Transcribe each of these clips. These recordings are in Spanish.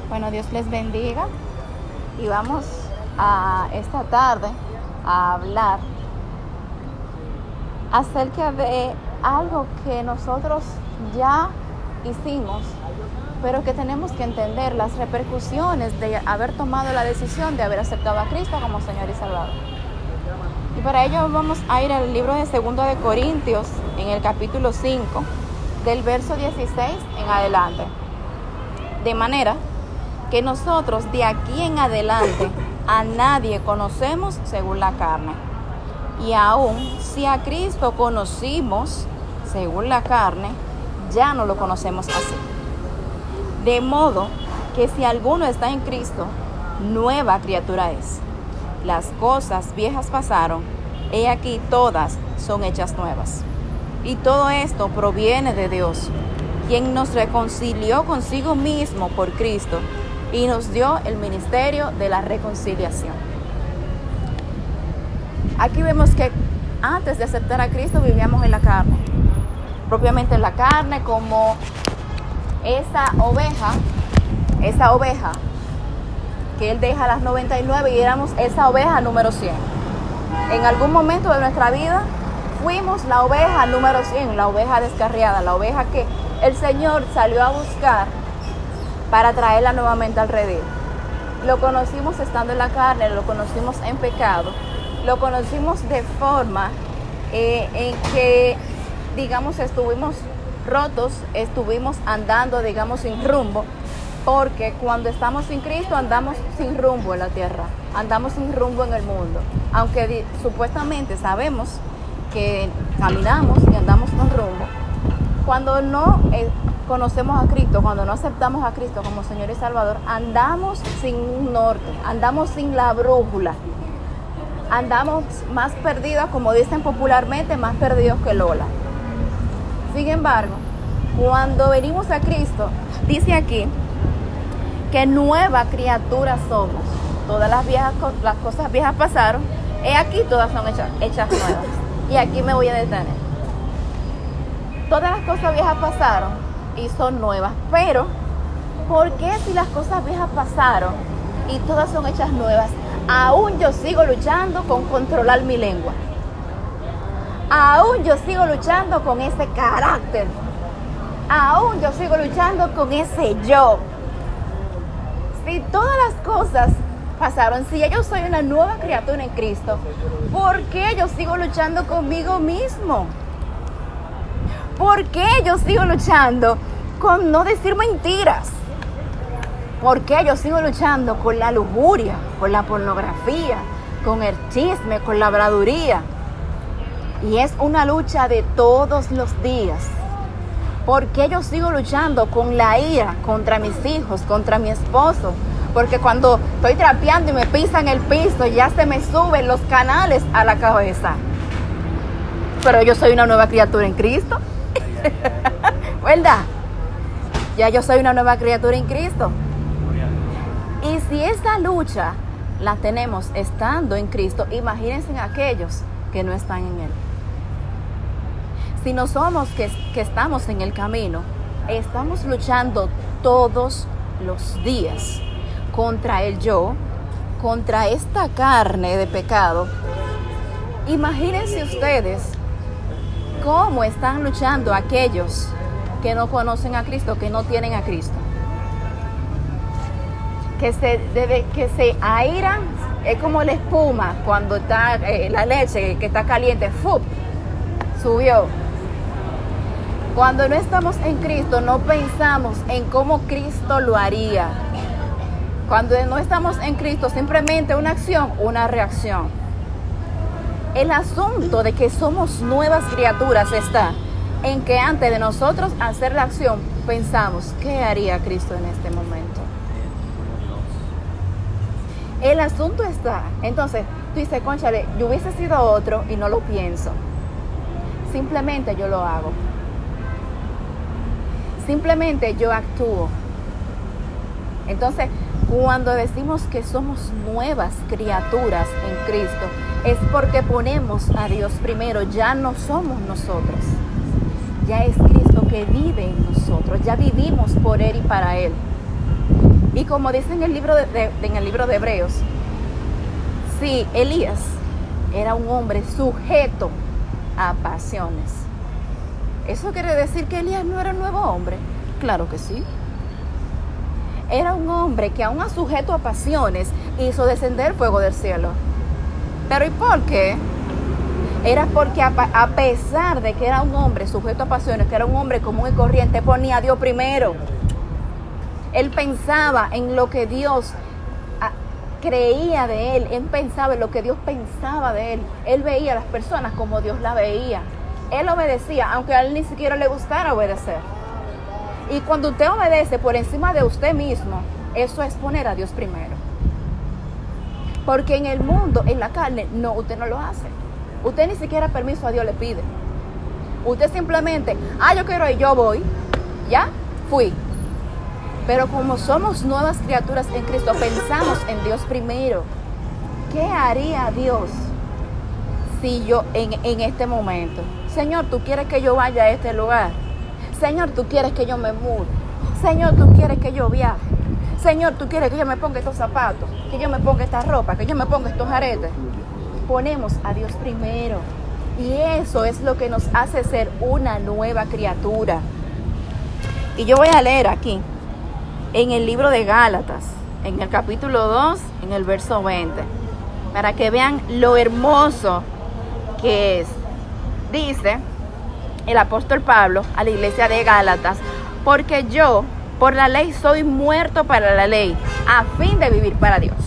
Bueno, Dios les bendiga y vamos a esta tarde a hablar acerca de algo que nosotros ya hicimos, pero que tenemos que entender las repercusiones de haber tomado la decisión de haber aceptado a Cristo como Señor y Salvador. Y para ello vamos a ir al libro de 2 de Corintios, en el capítulo 5, del verso 16 en adelante. De manera que nosotros de aquí en adelante a nadie conocemos según la carne. Y aún si a Cristo conocimos según la carne, ya no lo conocemos así. De modo que si alguno está en Cristo, nueva criatura es. Las cosas viejas pasaron, he aquí todas son hechas nuevas. Y todo esto proviene de Dios, quien nos reconcilió consigo mismo por Cristo y nos dio el ministerio de la reconciliación. Aquí vemos que antes de aceptar a Cristo vivíamos en la carne, propiamente en la carne, como esa oveja que Él deja las 99 y éramos esa oveja número 100. En algún momento de nuestra vida fuimos la oveja número 100, la oveja descarriada, la oveja que el Señor salió a buscar para traerla nuevamente al redil. Lo conocimos estando en la carne, lo conocimos en pecado, lo conocimos de forma en que, digamos, estuvimos rotos, estuvimos andando, digamos, sin rumbo, porque cuando estamos sin Cristo andamos sin rumbo en la tierra, andamos sin rumbo en el mundo, aunque supuestamente sabemos que caminamos y andamos con rumbo. Cuando no conocemos a Cristo, cuando no aceptamos a Cristo como Señor y Salvador, andamos sin un norte, andamos sin la brújula, andamos más perdidos, como dicen popularmente, más perdidos que Lola. Sin embargo, cuando venimos a Cristo, dice aquí que nueva criatura somos. Todas las cosas viejas pasaron, he aquí todas son hechas nuevas. Y aquí me voy a detener. Todas las cosas viejas pasaron y son nuevas, pero ¿por qué si las cosas viejas pasaron y todas son hechas nuevas, aún yo sigo luchando con controlar mi lengua? Aún yo sigo luchando con ese carácter. Aún yo sigo luchando con ese yo. Si todas las cosas pasaron, si ya yo soy una nueva criatura en Cristo, ¿por qué yo sigo luchando conmigo mismo? ¿Por qué yo sigo luchando con no decir mentiras? ¿Por qué yo sigo luchando con la lujuria, con la pornografía, con el chisme, con la habladuría? Y es una lucha de todos los días. ¿Por qué yo sigo luchando con la ira contra mis hijos, contra mi esposo? Porque cuando estoy trapeando y me pisan el piso, ya se me suben los canales a la cabeza. Pero yo soy una nueva criatura en Cristo. ¿Verdad? Ya yo soy una nueva criatura en Cristo. Y si esa lucha la tenemos estando en Cristo, imagínense en aquellos que no están en Él. Si no somos que estamos en el camino, estamos luchando todos los días contra el yo, contra esta carne de pecado. Imagínense ustedes cómo están luchando aquellos que no conocen a Cristo, que no tienen a Cristo, que se airan. Es como la espuma cuando está la leche que está caliente, ¡fup!, subió. Cuando no estamos en Cristo, no pensamos en cómo Cristo lo haría. Cuando no estamos en Cristo, simplemente una acción, una reacción. El asunto de que somos nuevas criaturas está en que antes de nosotros hacer la acción, pensamos, ¿qué haría Cristo en este momento? El asunto está, entonces, tú dices, cónchale, yo hubiese sido otro y no lo pienso. Simplemente yo lo hago. Simplemente yo actúo. Entonces, cuando decimos que somos nuevas criaturas en Cristo, es porque ponemos a Dios primero. Ya no somos nosotros. Ya es Cristo que vive en nosotros. Ya vivimos por Él y para Él. Y como dice en el libro de Hebreos, sí, Elías era un hombre sujeto a pasiones. ¿Eso quiere decir que Elías no era un nuevo hombre? Claro que sí. Era un hombre que aún sujeto a pasiones hizo descender fuego del cielo. ¿Pero y por qué? Era porque a pesar de que era un hombre sujeto a pasiones, que era un hombre común y corriente, ponía a Dios primero. Él pensaba en lo que Dios creía de él. Él pensaba en lo que Dios pensaba de él. Él veía a las personas como Dios la veía. Él obedecía, aunque a él ni siquiera le gustara obedecer. Y cuando usted obedece por encima de usted mismo, eso es poner a Dios primero. Porque en el mundo, en la carne, no, usted no lo hace. Usted ni siquiera permiso a Dios le pide. Usted simplemente, yo quiero ir, yo voy. Ya, fui. Pero como somos nuevas criaturas en Cristo, pensamos en Dios primero. ¿Qué haría Dios si yo en este momento? Señor, ¿tú quieres que yo vaya a este lugar? Señor, ¿tú quieres que yo me mude? Señor, ¿tú quieres que yo viaje? Señor, ¿tú quieres que yo me ponga estos zapatos? Que yo me ponga esta ropa, que yo me ponga estos aretes. Ponemos a Dios primero. Y eso es lo que nos hace ser una nueva criatura. Y yo voy a leer aquí, en el libro de Gálatas, en el capítulo 2, en el verso 20, para que vean lo hermoso que es. Dice el apóstol Pablo a la iglesia de Gálatas: porque yo, por la ley, soy muerto para la ley, a fin de vivir para Dios.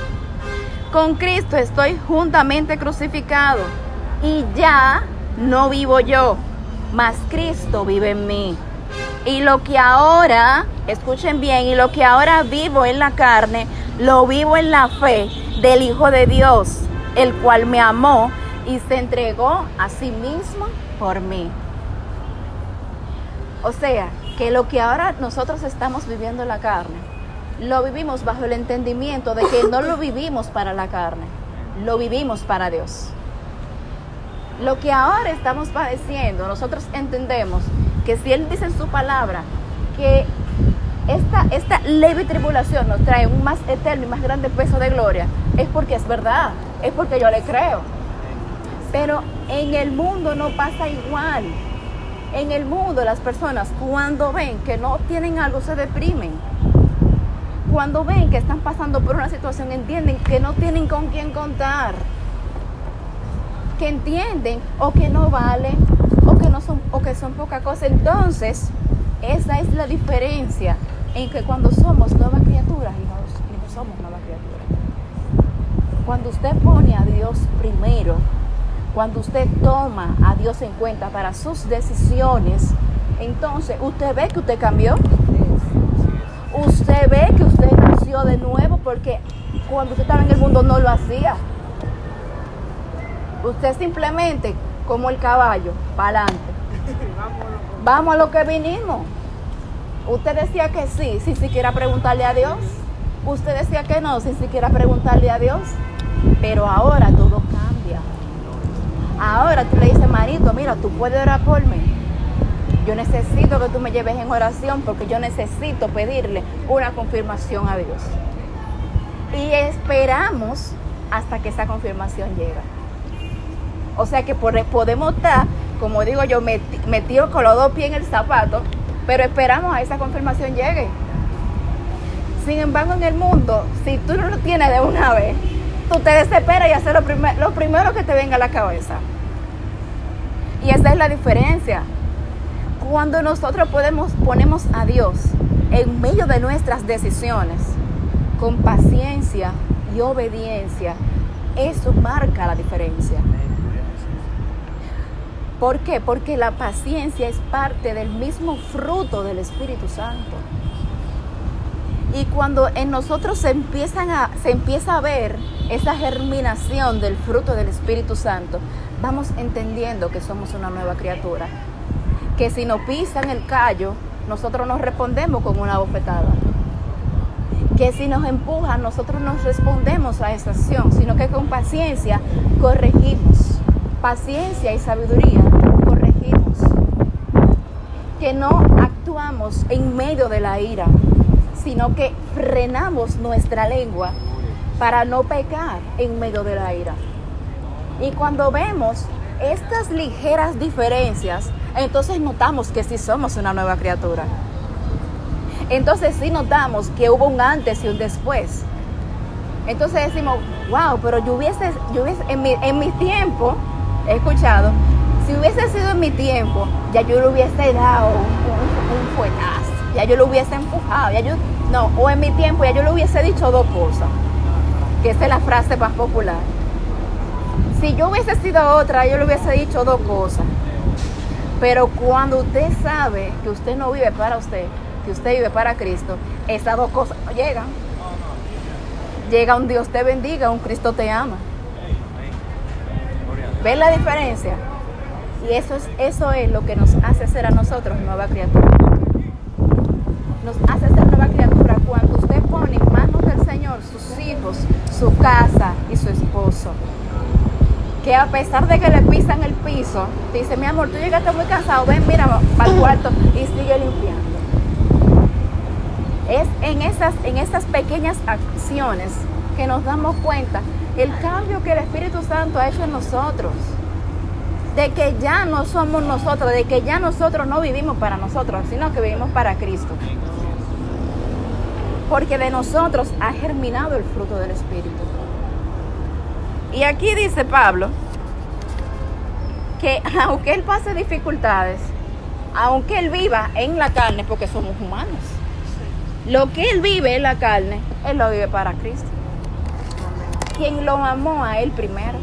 Con Cristo estoy juntamente crucificado, y ya no vivo yo, mas Cristo vive en mí. Y lo que ahora, escuchen bien, y lo que ahora vivo en la carne, lo vivo en la fe del Hijo de Dios, el cual me amó y se entregó a sí mismo por mí. O sea, que lo que ahora nosotros estamos viviendo en la carne, lo vivimos bajo el entendimiento de que no lo vivimos para la carne, lo vivimos para Dios. Lo que ahora estamos padeciendo, nosotros entendemos que si Él dice en su palabra que esta leve tribulación nos trae un más eterno y más grande peso de gloria, es porque es verdad, es porque yo le creo. Pero en el mundo no pasa igual. En el mundo las personas, cuando ven que no tienen algo, se deprimen. Cuando ven que están pasando por una situación, entienden que no tienen con quién contar, que entienden o que no valen o que son poca cosa. Entonces esa es la diferencia en que cuando somos nuevas criaturas y no somos nuevas criaturas. Cuando usted pone a Dios primero, cuando usted toma a Dios en cuenta para sus decisiones, entonces usted ve que usted cambió. Usted ve que usted nació de nuevo, porque cuando usted estaba en el mundo no lo hacía. Usted simplemente, como el caballo, para adelante. Vamos a lo que vinimos. Usted decía que sí, sin siquiera preguntarle a Dios. Usted decía que no, sin siquiera preguntarle a Dios. Pero ahora todo cambia. Ahora tú le dices: Marito, mira, tú puedes orar por mí. Yo necesito que tú me lleves en oración, porque yo necesito pedirle una confirmación a Dios. Y esperamos hasta que esa confirmación llegue. O sea que podemos estar, como digo yo, metidos con los dos pies en el zapato, pero esperamos a esa confirmación llegue. Sin embargo, en el mundo, si tú no lo tienes de una vez, tú te desesperas y haces lo primero que te venga a la cabeza. Y esa es la diferencia. Cuando nosotros ponemos a Dios en medio de nuestras decisiones, con paciencia y obediencia, eso marca la diferencia. ¿Por qué? Porque la paciencia es parte del mismo fruto del Espíritu Santo. Y cuando en nosotros se empieza a ver esa germinación del fruto del Espíritu Santo, vamos entendiendo que somos una nueva criatura. Que si nos pisan el callo, nosotros nos respondemos con una bofetada. Que si nos empujan, nosotros nos respondemos a esa acción, sino que con paciencia corregimos. Paciencia y sabiduría corregimos. Que no actuamos en medio de la ira, sino que frenamos nuestra lengua para no pecar en medio de la ira. Y cuando vemos estas ligeras diferencias, entonces notamos que sí somos una nueva criatura. Entonces sí notamos que hubo un antes y un después. Entonces decimos, wow, pero yo hubiese en mi tiempo, he escuchado, si hubiese sido en mi tiempo, ya yo le hubiese dado un fuetazo, ya yo lo hubiese empujado, o en mi tiempo ya yo le hubiese dicho 2 cosas, que esa es la frase más popular. Si yo hubiese sido otra, yo le hubiese dicho 2 cosas. Pero cuando usted sabe que usted no vive para usted, que usted vive para Cristo, esas 2 cosas no llegan. Llega un Dios te bendiga, un Cristo te ama. ¿Ven la diferencia? Y eso es lo que nos hace ser a nosotros nueva criatura. Nos hace ser nueva criatura cuando usted pone en manos del Señor sus hijos, su casa y su esposo. Que a pesar de que le pisan el piso, te dice, mi amor, tú llegaste muy cansado, ven, mira, para el cuarto y sigue limpiando. Es en esas pequeñas acciones que nos damos cuenta el cambio que el Espíritu Santo ha hecho en nosotros. De que ya no somos nosotros, de que ya nosotros no vivimos para nosotros, sino que vivimos para Cristo. Porque de nosotros ha germinado el fruto del Espíritu. Y aquí dice Pablo que aunque él pase dificultades, aunque él viva en la carne, porque somos humanos, lo que él vive en la carne, él lo vive para Cristo, quien lo amó a él primero.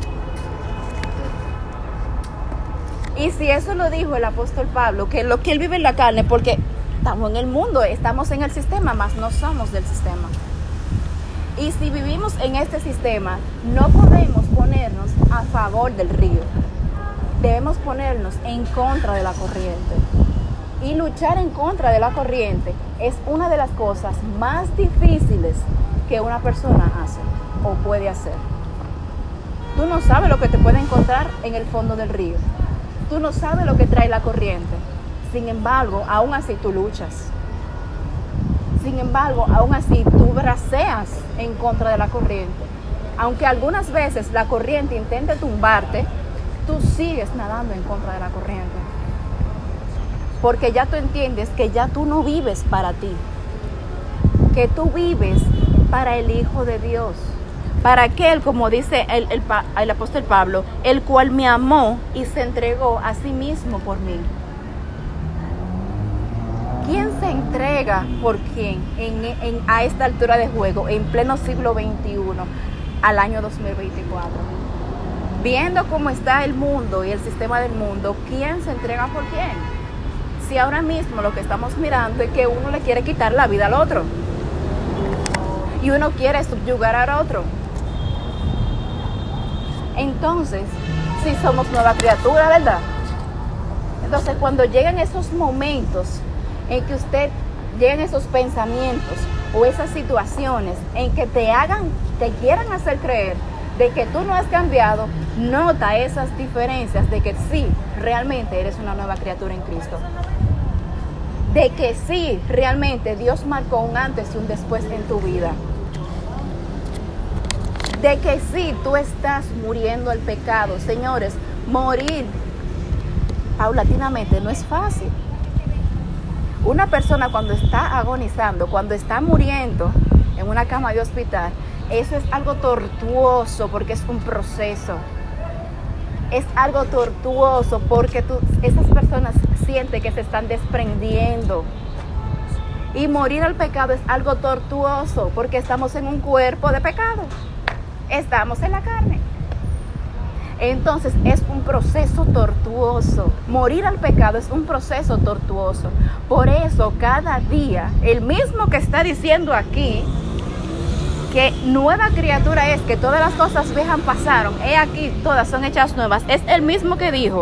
Y si eso lo dijo el apóstol Pablo, que lo que él vive en la carne, porque estamos en el mundo, estamos en el sistema, mas no somos del sistema. Y si vivimos en este sistema, no podemos ponernos a favor del río. Debemos ponernos en contra de la corriente. Y luchar en contra de la corriente es una de las cosas más difíciles que una persona hace o puede hacer. Tú no sabes lo que te puede encontrar en el fondo del río. Tú no sabes lo que trae la corriente. Sin embargo, aún así tú luchas. Sin embargo, aún así tú braceas en contra de la corriente. Aunque algunas veces la corriente intente tumbarte, tú sigues nadando en contra de la corriente. Porque ya tú entiendes que ya tú no vives para ti, que tú vives para el Hijo de Dios, para aquel, como dice el apóstol Pablo, el cual me amó y se entregó a sí mismo por mí. ¿Quién se entrega por quién a esta altura de juego, en pleno siglo XXI, al año 2024? Viendo cómo está el mundo y el sistema del mundo, ¿quién se entrega por quién? Si ahora mismo lo que estamos mirando es que uno le quiere quitar la vida al otro y uno quiere subyugar al otro. Entonces, sí somos nueva criatura, ¿verdad? Entonces, cuando llegan esos momentos en que usted lleguen esos pensamientos o esas situaciones en que te quieran hacer creer de que tú no has cambiado, nota esas diferencias de que sí, realmente eres una nueva criatura en Cristo. De que sí, realmente Dios marcó un antes y un después en tu vida. De que sí, tú estás muriendo al pecado. Señores, morir paulatinamente no es fácil. Una persona cuando está agonizando, cuando está muriendo en una cama de hospital, eso es algo tortuoso porque es un proceso. Es algo tortuoso porque esas personas sienten que se están desprendiendo. Y morir al pecado es algo tortuoso porque estamos en un cuerpo de pecado. Estamos en la carne. Entonces es un proceso tortuoso. Morir al pecado es un proceso tortuoso. Por eso cada día, el mismo que está diciendo aquí, que nueva criatura es, que todas las cosas viejas pasaron, he aquí, todas son hechas nuevas, es el mismo que dijo,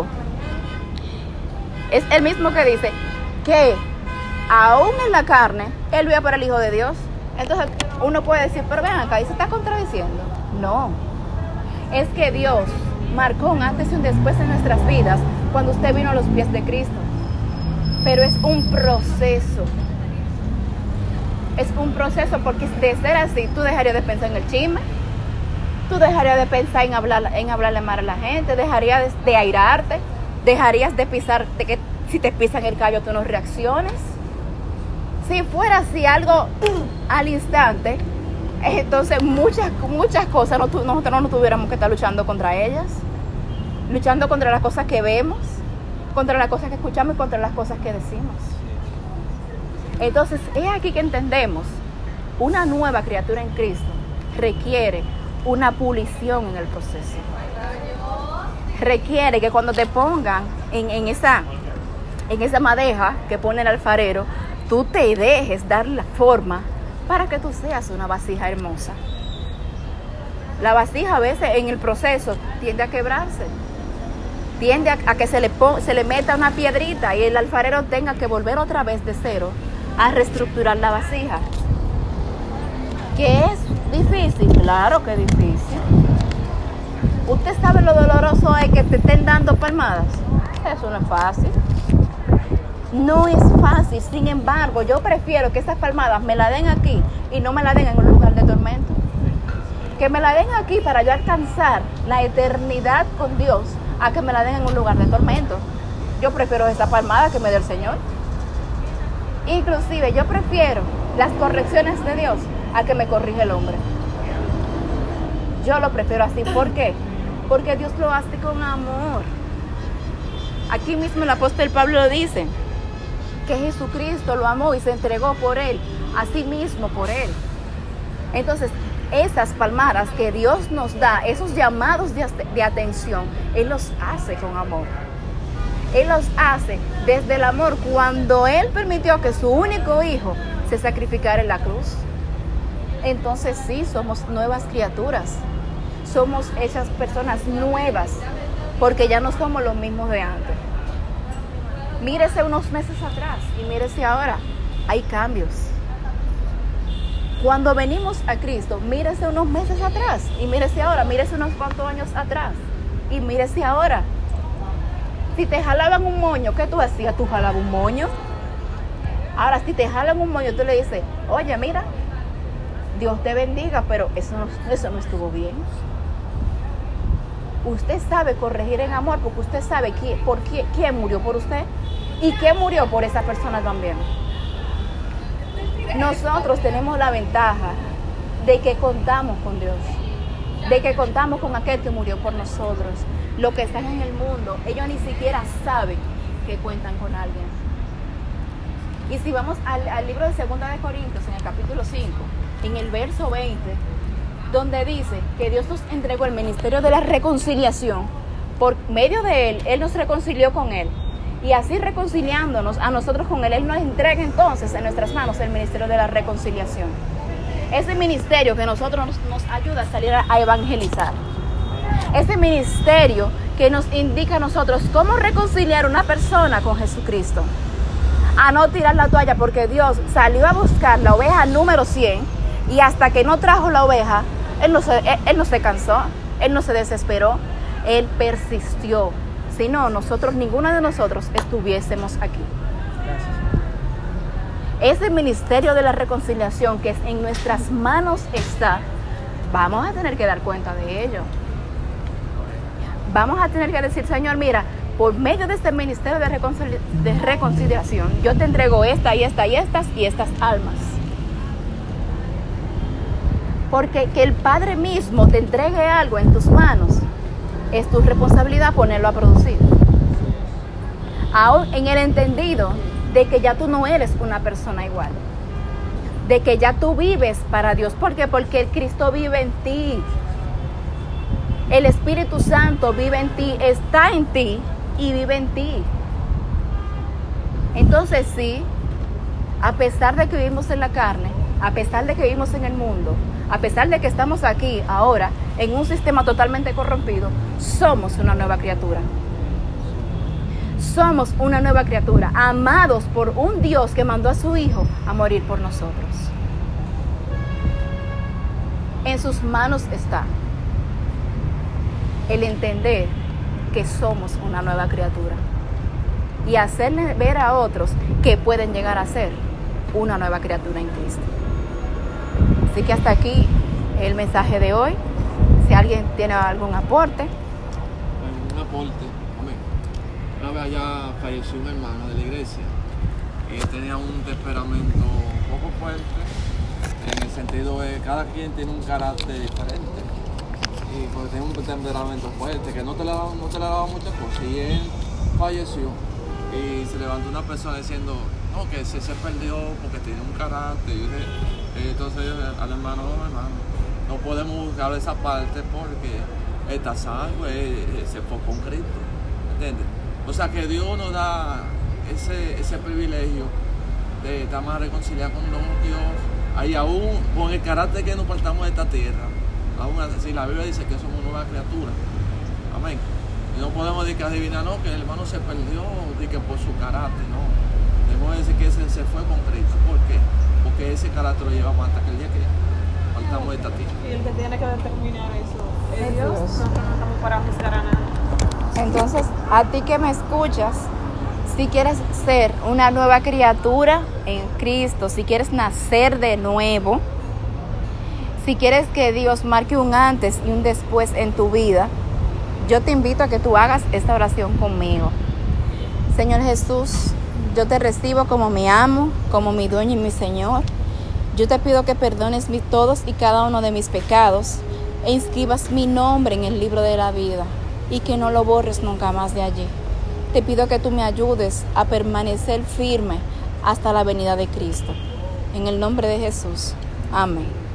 es el mismo que dice que aún en la carne, él vive por el Hijo de Dios. Entonces uno puede decir, pero vean acá, ¿y se está contradiciendo? No, es que Dios marcó un antes y un después en nuestras vidas cuando usted vino a los pies de Cristo. Pero es un proceso. Es un proceso, porque de ser así, tú dejarías de pensar en el chisme, tú dejarías de pensar en hablarle mal a la gente, dejarías de airarte, dejarías de pisar, de que si te pisan el callo tú no reacciones. Si fuera así algo al instante, entonces muchas cosas nosotros no tuviéramos que estar luchando contra ellas, luchando contra las cosas que vemos, contra las cosas que escuchamos y contra las cosas que decimos. Entonces es aquí que entendemos, una nueva criatura en Cristo requiere una pulición en el proceso. Requiere que cuando te pongan en esa madeja que pone el alfarero, tú te dejes dar la forma para que tú seas una vasija hermosa. La vasija a veces en el proceso tiende a quebrarse, tiende a que se le meta una piedrita y el alfarero tenga que volver otra vez de cero a reestructurar la vasija. ¿Qué es difícil? Claro que es difícil. ¿Usted sabe lo doloroso es que te estén dando palmadas? Eso no es fácil. No es fácil. Sin embargo, yo prefiero que esas palmadas me la den aquí y no me la den en un lugar de tormento. Que me la den aquí para yo alcanzar la eternidad con Dios, a que me la den en un lugar de tormento. Yo prefiero esa palmada que me dé el Señor. Inclusive yo prefiero las correcciones de Dios a que me corrige el hombre. Yo lo prefiero así. ¿Por qué? Porque Dios lo hace con amor. Aquí mismo el apóstol Pablo lo dice, que Jesucristo lo amó y se entregó por él, a sí mismo por él. Entonces, esas palmadas que Dios nos da, esos llamados de atención, Él los hace con amor. Él los hace desde el amor, cuando Él permitió que su único hijo se sacrificara en la cruz. Entonces sí, somos nuevas criaturas. Somos esas personas nuevas, porque ya no somos los mismos de antes. Mírese unos meses atrás y mírese ahora. Hay cambios. Cuando venimos a Cristo, mírese unos meses atrás y mírese ahora. Mírese unos cuantos años atrás y mírese ahora. Si te jalaban un moño, ¿qué tú hacías? Tú jalabas un moño. Ahora, si te jalan un moño, tú le dices, oye, mira, Dios te bendiga, pero eso no estuvo bien. Usted sabe corregir en amor, porque usted sabe quién murió por usted y quién murió por esa persona también. Nosotros tenemos la ventaja de que contamos con Dios, de que contamos con aquel que murió por nosotros. Los que están en el mundo, ellos ni siquiera saben que cuentan con alguien. Y si vamos al libro de 2 de Corintios, en el capítulo 5, en el verso 20, donde dice que Dios nos entregó el ministerio de la reconciliación. Por medio de Él, Él nos reconcilió con Él. Y así reconciliándonos a nosotros con Él, Él nos entrega entonces en nuestras manos el ministerio de la reconciliación. Ese ministerio que nosotros nos ayuda a salir a evangelizar. Ese ministerio que nos indica a nosotros cómo reconciliar a una persona con Jesucristo. A no tirar la toalla, porque Dios salió a buscar la oveja número 100 y hasta que no trajo la oveja, Él no se cansó, Él no se desesperó, Él persistió. Si no, ninguno de nosotros estuviésemos aquí. Ese ministerio de la reconciliación que en nuestras manos está, vamos a tener que dar cuenta de ello. Vamos a tener que decir, Señor, mira, por medio de este ministerio de reconciliación, yo te entrego esta y esta y estas almas. Porque que el Padre mismo te entregue algo en tus manos, es tu responsabilidad ponerlo a producir. Aún en el entendido de que ya tú no eres una persona igual, de que ya tú vives para Dios. ¿Por qué? Porque el Cristo vive en ti. El Espíritu Santo vive en ti, está en ti y vive en ti. Entonces sí, a pesar de que vivimos en la carne, a pesar de que vivimos en el mundo, a pesar de que estamos aquí ahora en un sistema totalmente corrompido, somos una nueva criatura. Somos una nueva criatura, amados por un Dios que mandó a su Hijo a morir por nosotros. En sus manos está el entender que somos una nueva criatura y hacerle ver a otros que pueden llegar a ser una nueva criatura en Cristo. Así que hasta aquí el mensaje de hoy. Si alguien tiene algún aporte. Un aporte, amén. Una vez allá falleció una hermana de la iglesia y tenía un temperamento un poco fuerte, en el sentido de que cada quien tiene un carácter diferente y porque tiene un temperamento fuerte que no te le daba muchas cosas, y él falleció y se levantó una persona diciendo no, que se perdió porque tiene un carácter. Y entonces al hermano, no podemos buscar esa parte porque está salvo, se fue con Cristo, ¿entiendes? O sea que Dios nos da ese privilegio de estar más reconciliados con Dios, ahí aún con el carácter que nos partamos de esta tierra. Aún así, la Biblia dice que somos nuevas criaturas, amén. Y no podemos decir que adivinar, no, que el hermano se perdió de que por su carácter, no. Debemos decir que se fue con Cristo. ¿Por qué? Porque ese carácter lo llevamos hasta que el día que partamos de esta tierra. Y el que tiene que determinar eso es Dios. Nosotros no estamos para juzgar a nadie. Entonces, a ti que me escuchas, si quieres ser una nueva criatura en Cristo, si quieres nacer de nuevo, si quieres que Dios marque un antes y un después en tu vida, yo te invito a que tú hagas esta oración conmigo. Señor Jesús, yo te recibo como mi amo, como mi dueño y mi Señor. Yo te pido que perdones todos y cada uno de mis pecados e inscribas mi nombre en el libro de la vida y que no lo borres nunca más de allí. Te pido que tú me ayudes a permanecer firme hasta la venida de Cristo. En el nombre de Jesús. Amén.